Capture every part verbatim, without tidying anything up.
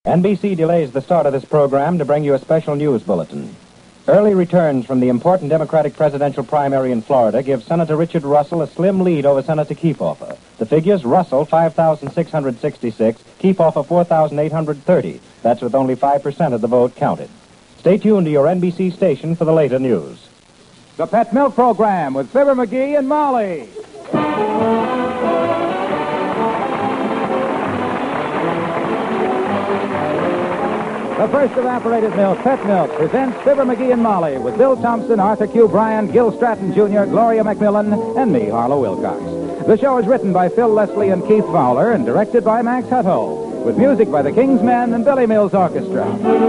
N B C delays the start of this program to bring you a special news bulletin. Early returns from the important Democratic presidential primary in Florida give Senator Richard Russell a slim lead over Senator Kefauver. The figures: Russell five thousand six hundred sixty-six, Kefauver four thousand eight hundred thirty. That's with only five percent of the vote counted. Stay tuned to your N B C station for the later news. The Pet Milk Program with Fibber McGee and Molly. The first evaporated milk, Pet Milk, presents Fibber McGee and Molly with Bill Thompson, Arthur Q. Bryan, Gil Stratton Junior, Gloria McMillan, and me, Harlow Wilcox. The show is written by Phil Leslie and Keith Fowler and directed by Max Hutto, with music by the King's Men and Billy Mills Orchestra.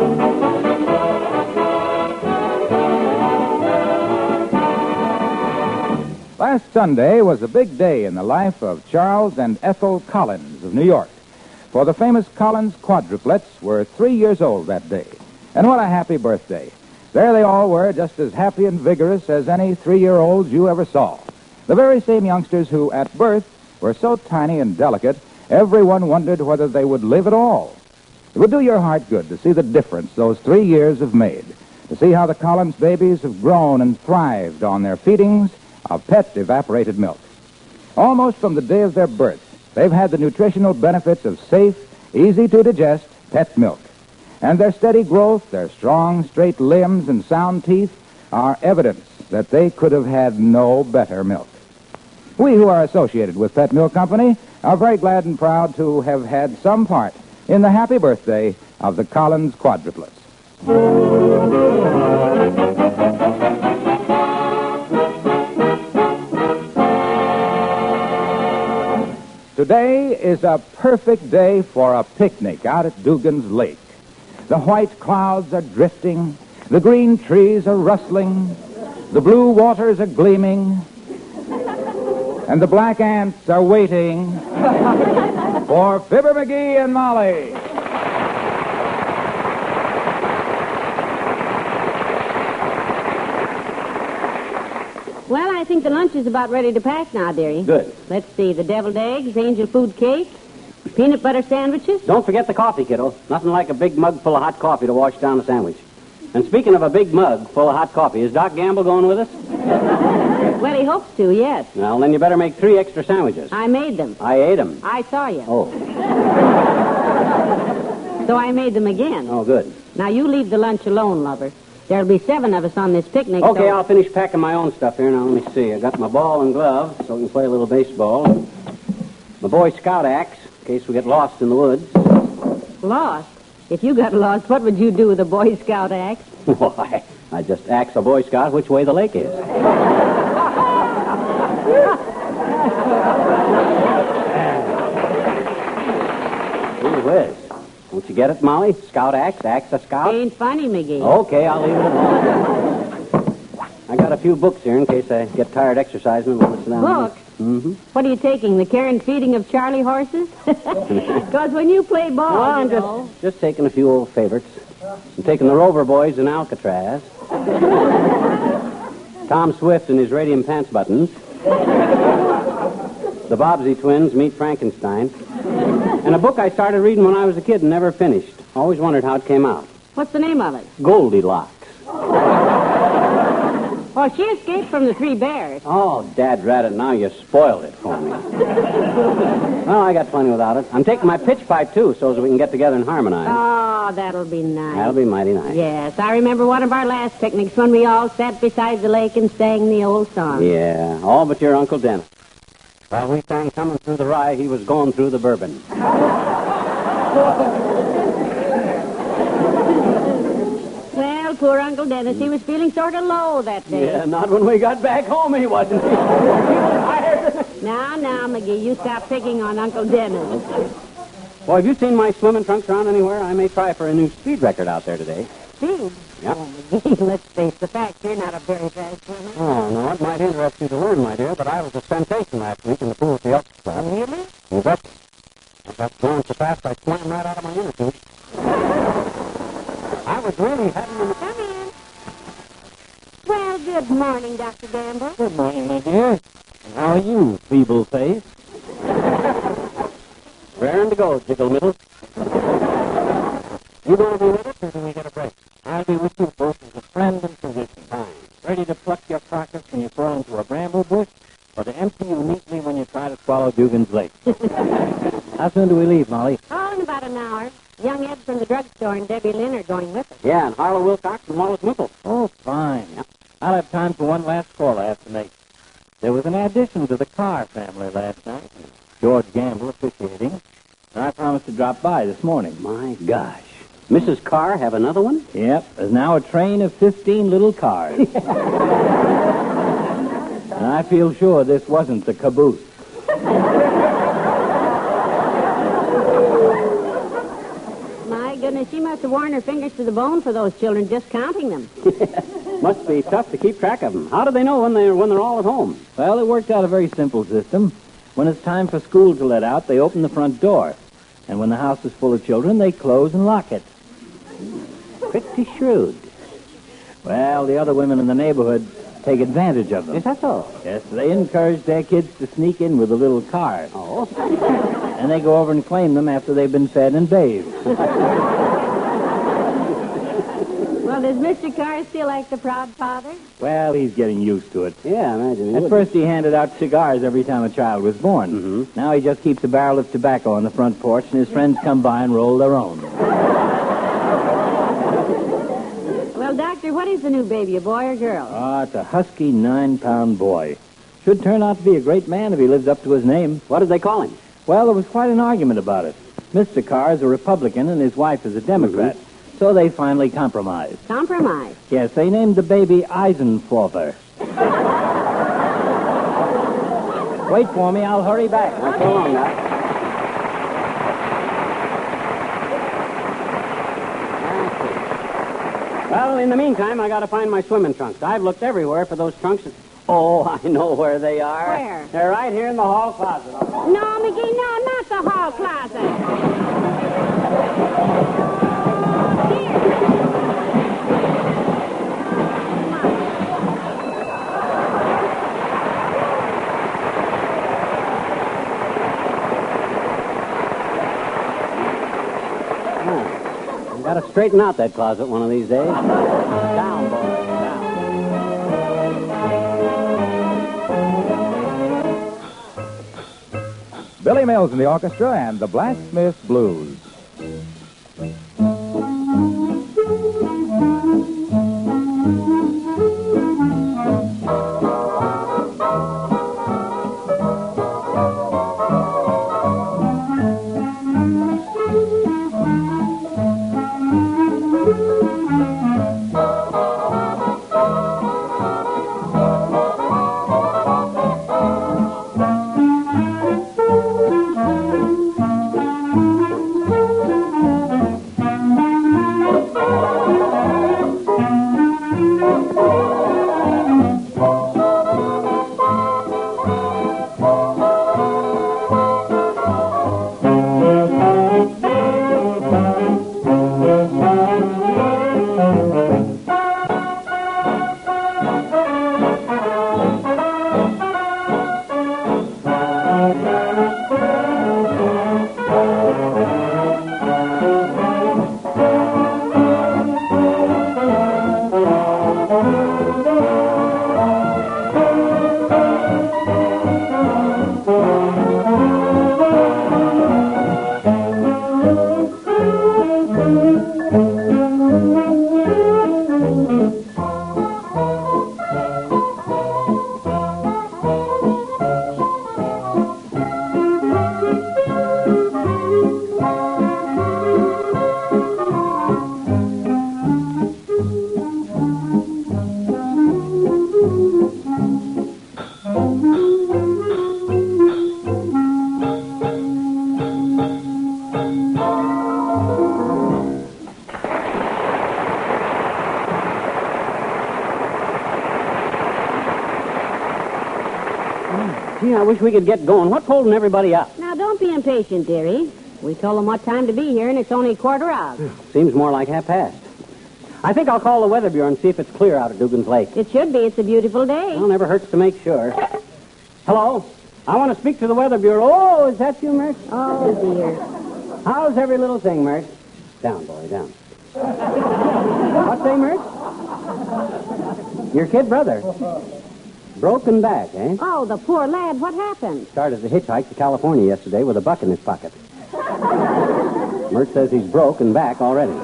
Last Sunday was a big day in the life of Charles and Ethel Collins of New York. For the famous Collins quadruplets were three years old that day. And what a happy birthday. There they all were, just as happy and vigorous as any three-year-olds you ever saw. The very same youngsters who, at birth, were so tiny and delicate, everyone wondered whether they would live at all. It would do your heart good to see the difference those three years have made, to see how the Collins babies have grown and thrived on their feedings of pet evaporated milk. Almost from the day of their birth, they've had the nutritional benefits of safe, easy-to-digest pet milk. And their steady growth, their strong, straight limbs and sound teeth are evidence that they could have had no better milk. We who are associated with Pet Milk Company are very glad and proud to have had some part in the happy birthday of the Collins quadruplets. Today is a perfect day for a picnic out at Dugan's Lake. The white clouds are drifting, the green trees are rustling, the blue waters are gleaming, and the black ants are waiting for Fibber McGee and Molly. Well, I think the lunch is about ready to pack now, dearie. Good. Let's see, the deviled eggs, angel food cake, peanut butter sandwiches. Don't forget the coffee, kiddo. Nothing like a big mug full of hot coffee to wash down a sandwich. And speaking of a big mug full of hot coffee, is Doc Gamble going with us? Well, he hopes to, yes. Well, then you better make three extra sandwiches. I made them. I ate them. I saw you. Oh. So I made them again. Oh, good. Now, you leave the lunch alone, lover. There'll be seven of us on this picnic. Okay, so... I'll finish packing my own stuff here. Now, let me see. I got my ball and glove so I can play a little baseball. My Boy Scout axe in case we get lost in the woods. Lost? If you got lost, what would you do with a Boy Scout axe? Why, I just ask a Boy Scout which way the lake is. Gee whiz. Don't you get it, Molly? Scout axe, axe a scout? Ain't funny, McGee. Okay, I'll leave it alone. I got a few books here in case I get tired exercising. We'll listen down. Books? Mm-hmm. What are you taking, the care and feeding of Charlie horses? Because when you play ball, No, I'm you know... just, just taking a few old favorites. I'm taking the Rover Boys in Alcatraz. Tom Swift and his radium pants buttons. The Bobbsey twins meet Frankenstein. And a book I started reading when I was a kid and never finished. Always wondered how it came out. What's the name of it? Goldilocks. Well, she escaped from the three bears. Oh, Dad rat it, now you spoiled it for me. Well, I got plenty without it. I'm taking my pitch pipe, too, so that we can get together and harmonize. Oh, that'll be nice. That'll be mighty nice. Yes, I remember one of our last picnics when we all sat beside the lake and sang the old song. Yeah, all but your Uncle Dennis. While we sang Coming Through the Rye, he was going through the bourbon. Well, poor Uncle Dennis, he was feeling sort of low that day. Yeah, not when we got back home, he wasn't. He was tired. Now, now, McGee, you stop picking on Uncle Dennis. Boy, have you seen my swimming trunks around anywhere? I may try for a new speed record out there today. Speed? Yeah. Oh, McGee, let's face the fact, you're not a very fast swimmer. Oh, no, it might interest you to learn, my dear, but I was a sensation last week in the pool at the Elks Club. Really? You bet. I got going so fast I swam right out of my inner tube. I was really having an... Come in. Well, good morning, Doctor Gamble. Good morning, my dear. How are you, feeble face? Raring to go, Jiggle Middle. You want to be with us, or do we get a break? I'll be with you both as a friend and physician. Fine. Ready to pluck your carcass when you fall into a bramble bush, or to empty you neatly when you try to swallow Dugan's Lake. How soon do we leave, Molly? Oh, in about an hour. Young Ed from the drugstore and Debbie Lynn are going with us. Yeah, and Harlow Wilcox and Wallace Whipple. Oh, fine. I'll have time for one last call I have to make. There was an addition to the Carr family last night. George Gamble officiating. And I promised to drop by this morning. My gosh. Missus Carr have another one? Yep, there's now a train of fifteen little cars. And I feel sure this wasn't the caboose. My goodness, she must have worn her fingers to the bone for those children just counting them. Must be tough to keep track of them. How do they know when they're when they're all at home? Well, it worked out a very simple system. When it's time for school to let out, they open the front door. And when the house is full of children, they close and lock it. Pretty shrewd. Well, the other women in the neighborhood take advantage of them. Is that so? Yes, they encourage their kids to sneak in with the little cars. Oh. And they go over and claim them after they've been fed and bathed. Well, does Mister Carr still like the proud father? Well, he's getting used to it. Yeah, I imagine he At would. first, he handed out cigars every time a child was born. Mm-hmm. Now he just keeps a barrel of tobacco on the front porch, and his friends come by and roll their own. Well, Doctor, what is the new baby, a boy or girl? Ah, it's a husky nine-pound boy. Should turn out to be a great man if he lives up to his name. What did they call him? Well, there was quite an argument about it. Mister Carr is a Republican, and his wife is a Democrat. Mm-hmm. So they finally compromised. Compromise. Yes, they named the baby Eisenforther. Wait for me. I'll hurry back. Not so long, Doc. Well, in the meantime, I got to find my swimming trunks. I've looked everywhere for those trunks. Oh, I know where they are. Where? They're right here in the hall closet. No, McGee, no, not the hall closet. Got to straighten out that closet one of these days. Down, boy, down. Billy Mills in the orchestra and the Blacksmith Blues. Gee, I wish we could get going. What's holding everybody up? Now, don't be impatient, dearie. We told them what time to be here, and it's only a quarter of. Seems more like half past. I think I'll call the Weather Bureau and see if it's clear out at Dugan's Lake. It should be. It's a beautiful day. Well, never hurts to make sure. Hello? I want to speak to the Weather Bureau. Oh, is that you, Mert? Oh, dear. How's every little thing, Mert? Down, boy, down. What's say, Mert? Your kid brother. Broken back, eh? Oh, the poor lad. What happened? Started to hitchhike to California yesterday with a buck in his pocket. Mert says he's broken back already.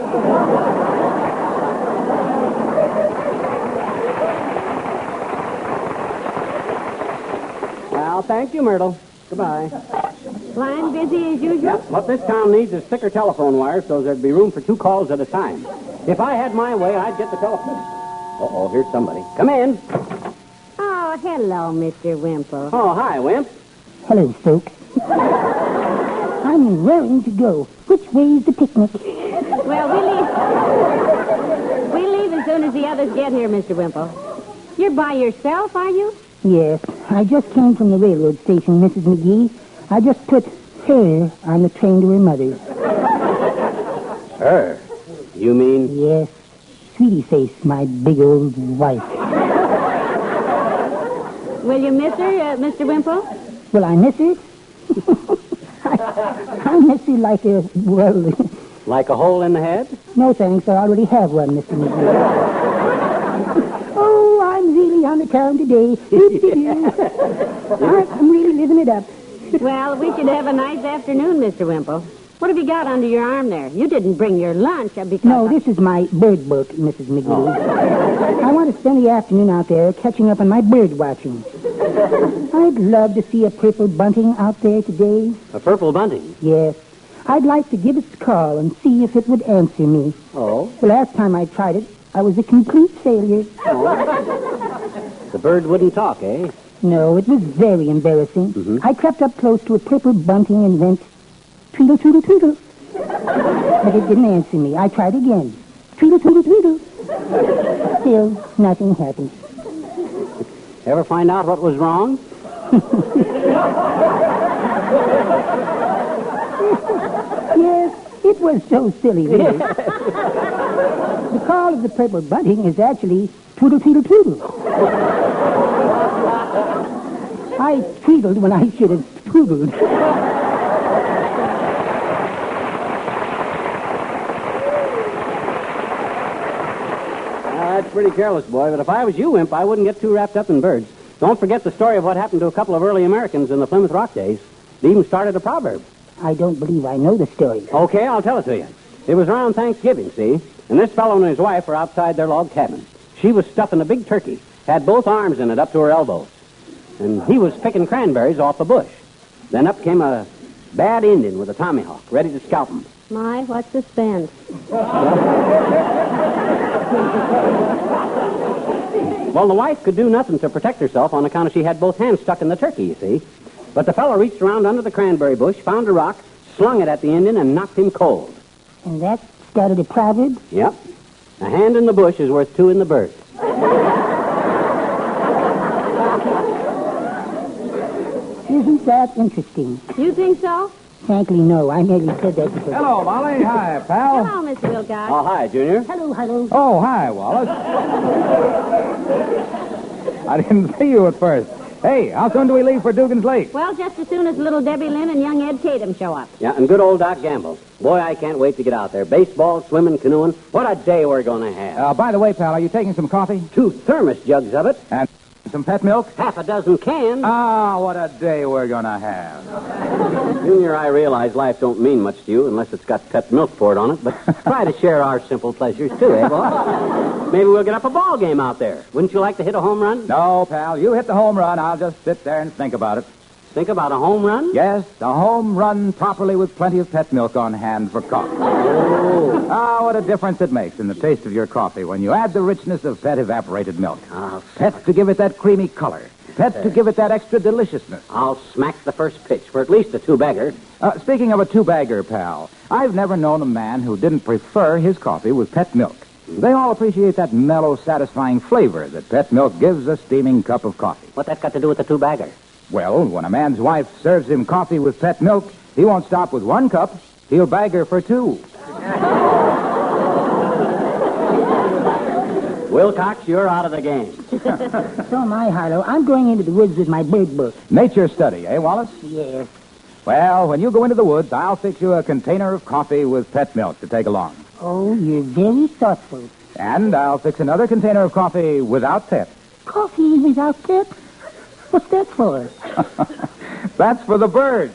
Well, thank you, Myrtle. Goodbye. Line busy as usual? Yep. What this town needs is thicker telephone wires so there'd be room for two calls at a time. If I had my way, I'd get the telephone. Uh-oh, here's somebody. Come in. Oh, hello, Mister Wimple. Oh, hi, Wimp. Hello, folks. I'm raring to go. Which way's the picnic? Well, we leave. We leave as soon as the others get here, Mister Wimple. You're by yourself, are you? Yes, I just came from the railroad station, Missus McGee. I just put her on the train to her mother's. Her? You mean? Yes, Sweetie Face, my big old wife. Will you miss her, uh, Mister Wimple? Will I miss her? I, I miss her like a, well... Like a hole in the head? No, thanks. I already have one, Mister McGee. Oh, I'm really on the town today. I'm really living it up. Well, we should have a nice afternoon, Mister Wimple. What have you got under your arm there? You didn't bring your lunch uh, because... No, this is my bird book, Missus McGee. Oh. I want to spend the afternoon out there catching up on my bird watching. I'd love to see a purple bunting out there today. A purple bunting? Yes. I'd like to give it a call and see if it would answer me. Oh? The last time I tried it, I was a complete failure. Oh. The bird wouldn't talk, eh? No, it was very embarrassing. Mm-hmm. I crept up close to a purple bunting and went, tweedle, tweedle, tweedle. But it didn't answer me. I tried again. Tweedle, tweedle, tweedle. Still, nothing happened. Ever find out what was wrong? Yes, it was so silly, really. The call of the purple bunting is actually twiddle, tweedle, tweedle. I tweedled when I should have twiddled. That's pretty careless, boy, but if I was you, Imp, I wouldn't get too wrapped up in birds. Don't forget the story of what happened to a couple of early Americans in the Plymouth Rock days. They even started a proverb. I don't believe I know the story. Okay, I'll tell it to you. It was around Thanksgiving, see? And this fellow and his wife were outside their log cabin. She was stuffing a big turkey, had both arms in it up to her elbows. And he was picking cranberries off a bush. Then up came a bad Indian with a tomahawk, ready to scalp him. My, what suspense. Well, the wife could do nothing to protect herself on account of she had both hands stuck in the turkey, you see. But the fellow reached around under the cranberry bush, found a rock, slung it at the Indian, and knocked him cold. And that started a proverb? Yep. A hand in the bush is worth two in the bird. Isn't that interesting? You think so? Frankly, no. I merely said that because... Hello, Molly. Hi, pal. Hello, Mister Wilcox. Oh, hi, Junior. Hello, hello. Oh, hi, Wallace. I didn't see you at first. Hey, how soon do we leave for Dugan's Lake? Well, just as soon as little Debbie Lynn and young Ed Tatum show up. Yeah, and good old Doc Gamble. Boy, I can't wait to get out there. Baseball, swimming, canoeing. What a day we're going to have. Uh, by the way, pal, are you taking some coffee? Two thermos jugs of it. And some pet milk? Half a dozen cans. Ah, what a day we're going to have. Junior, I realize life don't mean much to you unless it's got pet milk poured on it, but try to share our simple pleasures, too, eh, boy? Maybe we'll get up a ball game out there. Wouldn't you like to hit a home run? No, pal, you hit the home run. I'll just sit there and think about it. Think about a home run? Yes, a home run properly with plenty of pet milk on hand for coffee. Oh. Ah, what a difference it makes in the taste of your coffee when you add the richness of pet evaporated milk. Ah, Pet to give it that creamy color. Pet to give it that extra deliciousness. I'll smack the first pitch for at least a two-bagger. Uh, speaking of a two-bagger, pal, I've never known a man who didn't prefer his coffee with pet milk. They all appreciate that mellow, satisfying flavor that pet milk gives a steaming cup of coffee. What that got to do with the two-bagger? Well, when a man's wife serves him coffee with pet milk, he won't stop with one cup. He'll bag her for two. Wilcox, you're out of the game. So am I, Harlow. I'm going into the woods with my bird book. Nature study, eh, Wallace? Yes. Well, when you go into the woods, I'll fix you a container of coffee with pet milk to take along. Oh, you're very thoughtful. And I'll fix another container of coffee without pep. Coffee without pep? What's that for? That's for the birds.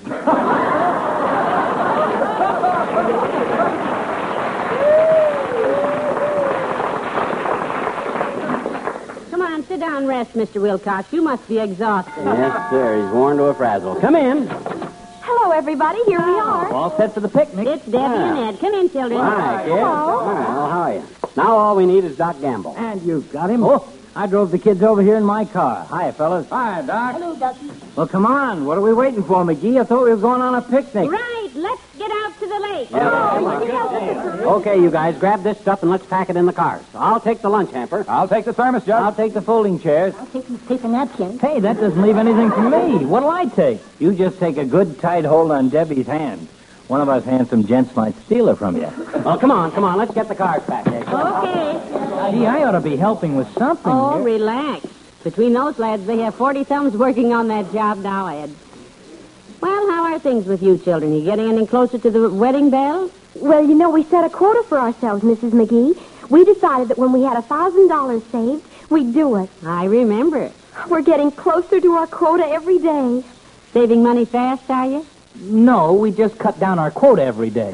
Come on, sit down and rest, Mister Wilcox. You must be exhausted. Yes, sir. He's worn to a frazzle. Come in. Hello, everybody. Here we are. All set for the picnic. It's Debbie and Ed. Come in, children. Hi, kid. Hello. All right, well, how are you? Now all we need is Doc Gamble. And you've got him? Oh, I drove the kids over here in my car. Hiya, fellas. Hi, Doc. Hello, Doctor. Well, come on. What are we waiting for, McGee? I thought we were going on a picnic. Right, let's get out to the lake. Okay, you guys, grab this stuff and let's pack it in the cars. I'll take the lunch hamper. I'll take the thermos, Judge. I'll take the folding chairs. I'll take these paper napkins. Hey, that doesn't leave anything for me. What'll I take? You just take a good tight hold on Debbie's hand. One of us handsome gents might steal her from you. Well, come on, come on. Let's get the cars packed. Eh? Okay. Gee, I ought to be helping with something Oh, here. relax. Between those lads, they have forty thumbs working on that job now, Ed. Well, how are things with you children? You getting any closer to the wedding bells? Well, you know, we set a quota for ourselves, Missus McGee. We decided that when we had a thousand dollars saved, we'd do it. I remember. We're getting closer to our quota every day. Saving money fast, are you? No, we just cut down our quota every day.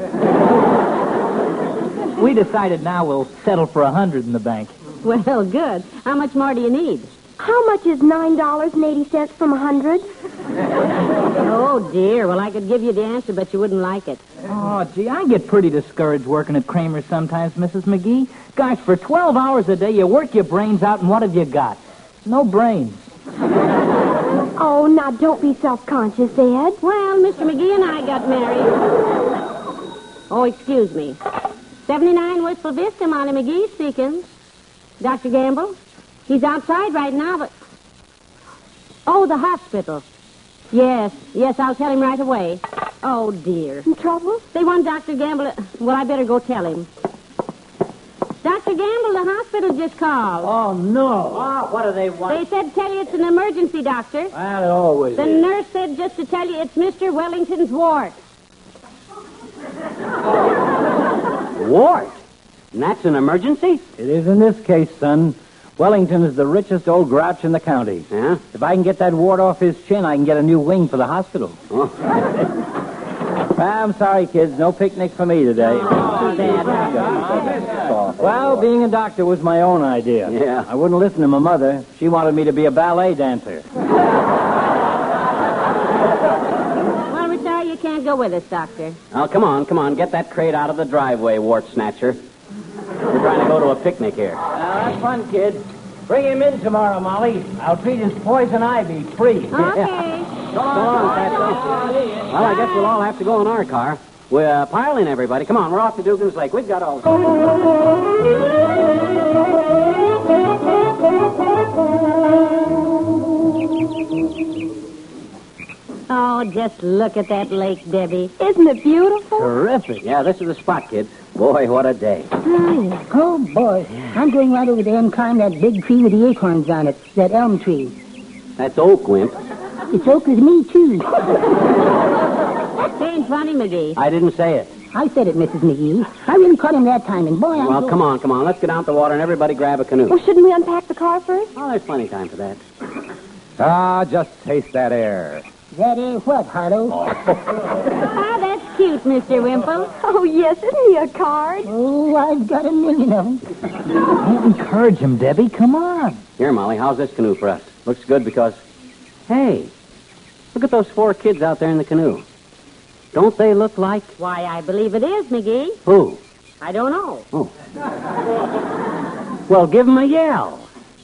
We decided now we'll settle for a hundred in the bank. Well, good. How much more do you need? How much is nine dollars and eighty cents from a hundred? Oh, dear. Well, I could give you the answer, but you wouldn't like it. Oh, gee, I get pretty discouraged working at Kramer's sometimes, Missus McGee. Gosh, for twelve hours a day, you work your brains out, and what have you got? No brains. Oh, now don't be self-conscious, Ed. Well, Mister McGee and I got married. Oh, excuse me. seventy-nine Wistful Vista, Molly McGee speaking. Doctor Gamble? He's outside right now, but... Oh, the hospital. Yes, yes, I'll tell him right away. Oh, dear. In trouble? They want Doctor Gamble... To... Well, I better go tell him. Doctor Gamble, the hospital just called. Oh, no. Oh, what do they want? They said tell you it's an emergency, Doctor. Well, it always The is. nurse said just to tell you it's Mister Wellington's ward. Wart. And that's an emergency? It is in this case, son. Wellington is the richest old grouch in the county. Yeah? If I can get that wart off his chin, I can get a new wing for the hospital. Oh. I'm sorry, kids. No picnic for me today. Too bad. Well, being a doctor was my own idea. Yeah. I wouldn't listen to my mother. She wanted me to be a ballet dancer. Well, we're sorry you can't go with us, Doctor. Oh, come on, come on. Get that crate out of the driveway, Wart Snatcher. We're trying to go to a picnic here. Now, that's fun, kid. Bring him in tomorrow, Molly. I'll treat his poison ivy free. Okay. So long, Satchel. Well, I guess we'll all have to go in our car. We're uh, pile in, everybody. Come on, we're off to Dugan's Lake. We've got all... Oh, just look at that lake, Debbie. Isn't it beautiful? Terrific. Yeah, this is the spot, kids. Boy, what a day. Oh, boy. I'm going right over there and climb that big tree with the acorns on it, that elm tree. That's Oak, Wimp. It's oak with me, too. That ain't funny, McGee. I didn't say it. I said it, Missus McGee. I really caught him that time, and boy, I'm Well, so- come on, come on. Let's get out the water and everybody grab a canoe. Well, shouldn't we unpack the car first? Oh, there's plenty of time for that. Ah, just taste that air. That ain't what, Harlow? Ah, that's cute, Mister Wimple. Oh, yes, isn't he a card? Oh, I've got a million of them. Don't encourage him, Debbie. Come on. Here, Molly, how's this canoe for us? Looks good because... Hey, look at those four kids out there in the canoe. Don't they look like... Why, I believe it is, McGee. Who? I don't know. Oh. Well, give them a yell.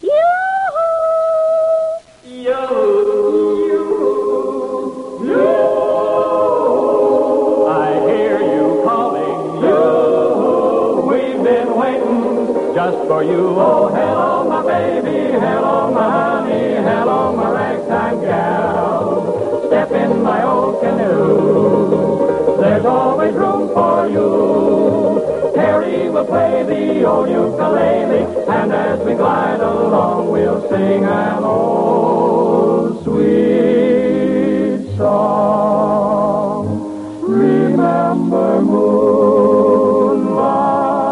I hear you calling, you. We've been waiting just for you. Oh, hello, my baby, hello, my honey, hello, my ragtime gal. Step in my old canoe. There's always room for you. Harry will play the old ukulele, and as we glide along, we'll sing an old sweet song. Remember moonlight.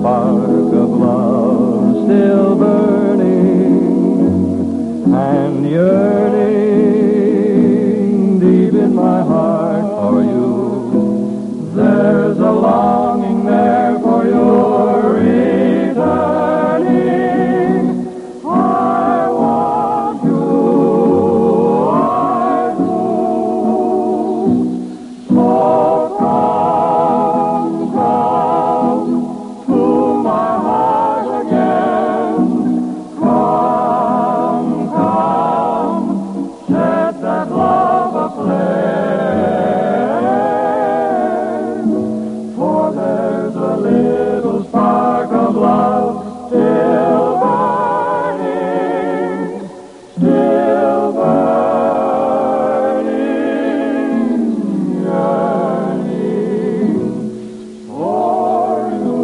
spark of love still burning and yearning deep in my heart for you. There's a longing there for your returning. I want you, I do. So come, come to my heart again. Come, come, set that love aflame. For there's a little spark of love still burning, still burning, yearning for you.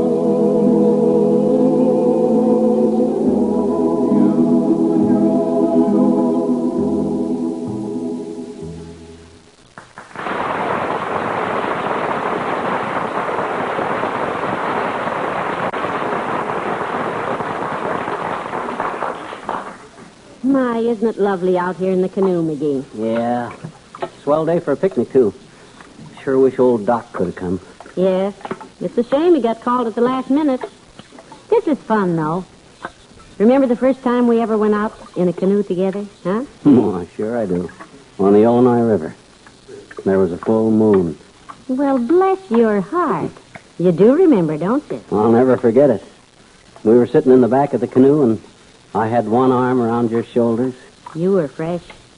My, isn't it lovely out here in the canoe, McGee? Yeah. Swell day for a picnic, too. Sure wish old Doc could have come. Yes. It's a shame he got called at the last minute. This is fun, though. Remember the first time we ever went out in a canoe together, huh? Oh, sure I do. On the Illinois River. There was a full moon. Well, bless your heart. You do remember, don't you? I'll never forget it. We were sitting in the back of the canoe, and I had one arm around your shoulders. You were fresh.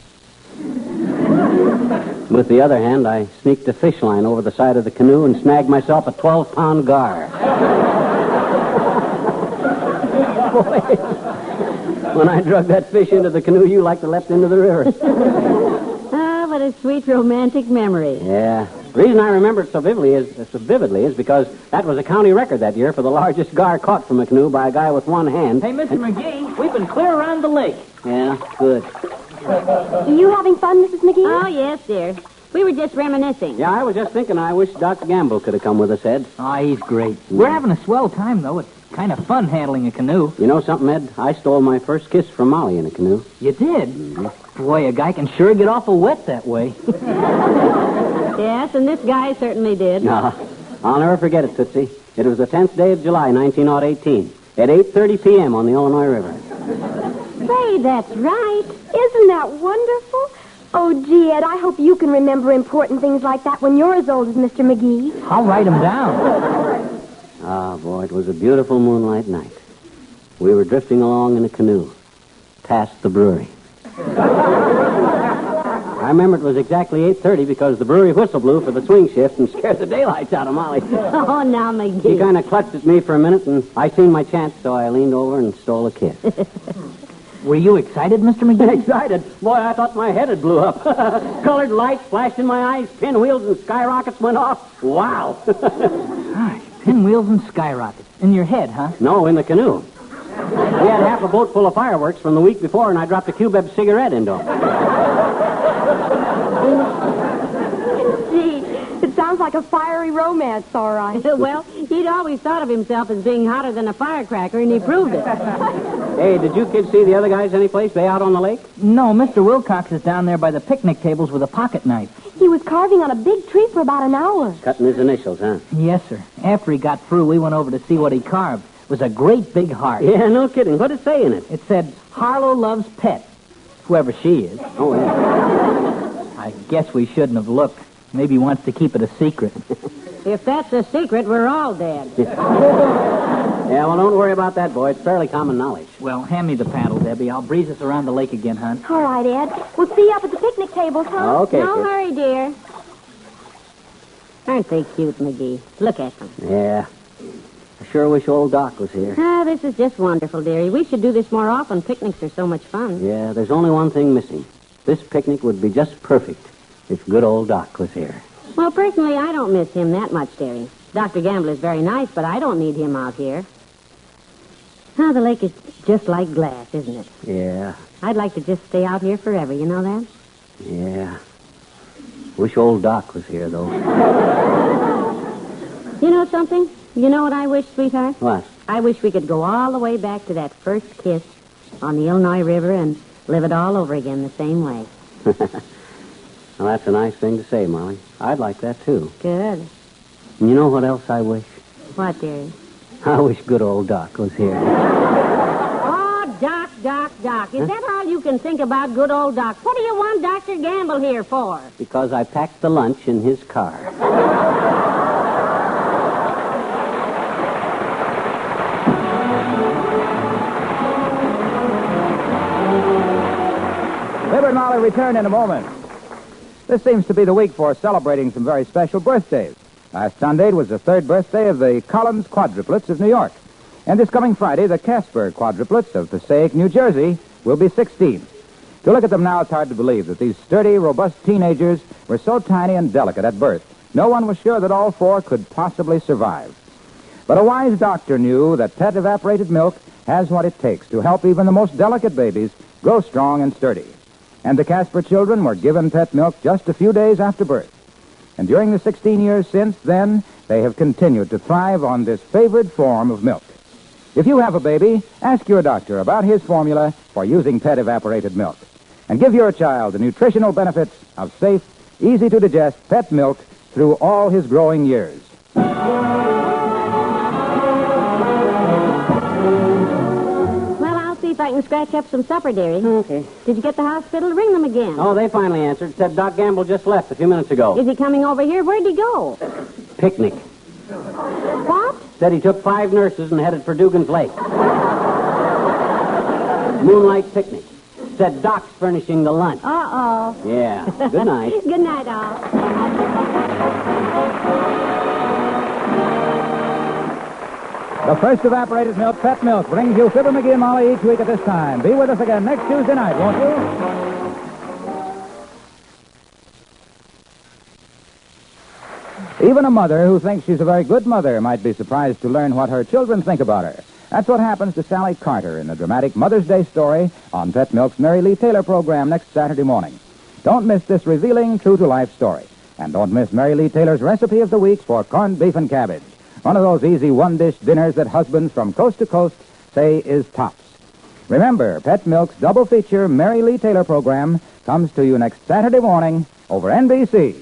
With the other hand, I sneaked a fish line over the side of the canoe and snagged myself a twelve-pound gar. Boy, when I drug that fish into the canoe, you like to leapt into the river. Ah, what a sweet romantic memory. Yeah. The reason I remember it so vividly is so vividly is because that was a county record that year for the largest gar caught from a canoe by a guy with one hand. Hey, Mister McGee, we've been clear around the lake. Yeah, good. Are you having fun, Missus McGee? Oh, yes, dear. We were just reminiscing. Yeah, I was just thinking I wish Doc Gamble could have come with us, Ed. Ah, he's great. We're having a swell time, though. It's kind of fun handling a canoe. You know something, Ed? I stole my first kiss from Molly in a canoe. You did? Boy, a guy can sure get awful wet that way. Yes, and this guy certainly did. No, I'll never forget it, Tootsie. It was the tenth day of July, nineteen eighteen, at eight thirty p.m. on the Illinois River. Say, that's right. Isn't that wonderful? Oh, gee, Ed, I hope you can remember important things like that when you're as old as Mister McGee. I'll write him down. Ah, boy, it was a beautiful moonlight night. We were drifting along in a canoe, past the brewery. I remember it was exactly eight thirty because the brewery whistle blew for the swing shift and scared the daylights out of Molly. Oh, now, McGee. She kind of clutched at me for a minute, and I seen my chance, so I leaned over and stole a kiss. Were you excited, Mister McGee? Excited? Boy, I thought my head had blew up. Colored lights flashed in my eyes, pinwheels and skyrockets went off. Wow. Gosh, pinwheels and skyrockets. In your head, huh? No, in the canoe. We had half a boat full of fireworks from the week before, and I dropped a Cubeb cigarette into them. Gee, it sounds like a fiery romance, all right. Well, he'd always thought of himself as being hotter than a firecracker, and he proved it. Hey, did you kids see the other guys anyplace? They out on the lake? No, Mister Wilcox is down there by the picnic tables with a pocket knife. He was carving on a big tree for about an hour. Cutting his initials, huh? Yes, sir. After he got through, we went over to see what he carved. It was a great big heart. Yeah, no kidding. What did it say in it? It said, Harlow loves pet. Whoever she is. Oh, yeah. I guess we shouldn't have looked. Maybe he wants to keep it a secret. If that's a secret, we're all dead. Yeah, well, don't worry about that, boy. It's fairly common knowledge. Well, hand me the paddle, Debbie. I'll breeze us around the lake again, hon. All right, Ed. We'll see you up at the picnic tables, huh? Okay, No kid. hurry, dear. Aren't they cute, McGee? Look at them. Yeah. I sure wish old Doc was here. Ah, this is just wonderful, dearie. We should do this more often. Picnics are so much fun. Yeah, there's only one thing missing. This picnic would be just perfect if good old Doc was here. Well, personally, I don't miss him that much, dearie. Doctor Gamble is very nice, but I don't need him out here. Ah, the lake is just like glass, isn't it? Yeah, I'd like to just stay out here forever, you know that? yeah. Wish old Doc was here, though. You know something? You know what I wish, sweetheart? What? I wish we could go all the way back to that first kiss on the Illinois River and live it all over again the same way. Well, that's a nice thing to say, Molly. I'd like that, too. Good. And you know what else I wish? What, dearie? I wish good old Doc was here. Oh, Doc, Doc, Doc. Is huh? that all you can think about, good old Doc? What do you want Doctor Gamble here for? Because I packed the lunch in his car. Fibber and Molly return in a moment. This seems to be the week for celebrating some very special birthdays. Last Sunday was the third birthday of the Collins quadruplets of New York. And this coming Friday, the Casper quadruplets of Passaic, New Jersey, will be sixteen. To look at them now, it's hard to believe that these sturdy, robust teenagers were so tiny and delicate at birth. No one was sure that all four could possibly survive. But a wise doctor knew that pet evaporated milk has what it takes to help even the most delicate babies grow strong and sturdy. And the Casper children were given pet milk just a few days after birth. And during the sixteen years since then, they have continued to thrive on this favored form of milk. If you have a baby, ask your doctor about his formula for using pet evaporated milk. And give your child the nutritional benefits of safe, easy-to-digest pet milk through all his growing years. If I can scratch up some supper, dearie. Okay. Did you get the hospital? Ring them again. Oh, they finally answered. Said Doc Gamble just left a few minutes ago. Is he coming over here? Where'd he go? Picnic. What? Said he took five nurses and headed for Dugan's Lake. Moonlight picnic. Said Doc's furnishing the lunch. Uh-oh. Yeah. Good night. Good night, all. The first evaporated milk, pet milk, brings you Fibber, McGee, and Molly each week at this time. Be with us again next Tuesday night, won't you? Even a mother who thinks she's a very good mother might be surprised to learn what her children think about her. That's what happens to Sally Carter in the dramatic Mother's Day story on Pet Milk's Mary Lee Taylor program next Saturday morning. Don't miss this revealing, true-to-life story. And don't miss Mary Lee Taylor's recipe of the week for corned beef and cabbage. One of those easy one-dish dinners that husbands from coast to coast say is tops. Remember, Pet Milk's double feature Mary Lee Taylor program comes to you next Saturday morning over N B C.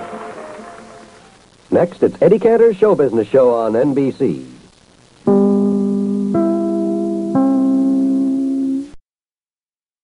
Next, it's Eddie Cantor's Show Business Show on N B C.